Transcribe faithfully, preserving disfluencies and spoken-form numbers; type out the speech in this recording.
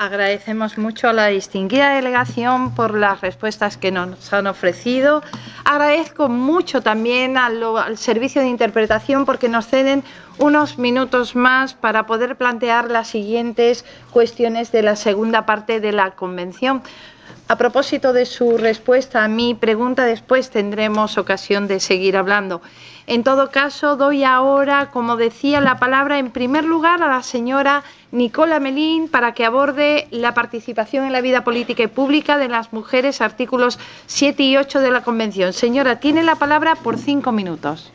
Agradecemos mucho a la distinguida delegación por las respuestas que nos han ofrecido. Agradezco mucho también a lo, al servicio de interpretación porque nos ceden unos minutos más para poder plantear las siguientes cuestiones de la segunda parte de la convención. A propósito de su respuesta a mi pregunta, después tendremos ocasión de seguir hablando. En todo caso, doy ahora, como decía, la palabra en primer lugar a la señora Nicola Melín para que aborde la participación en la vida política y pública de las mujeres, artículos siete y ocho de la Convención. Señora, tiene la palabra por cinco minutos.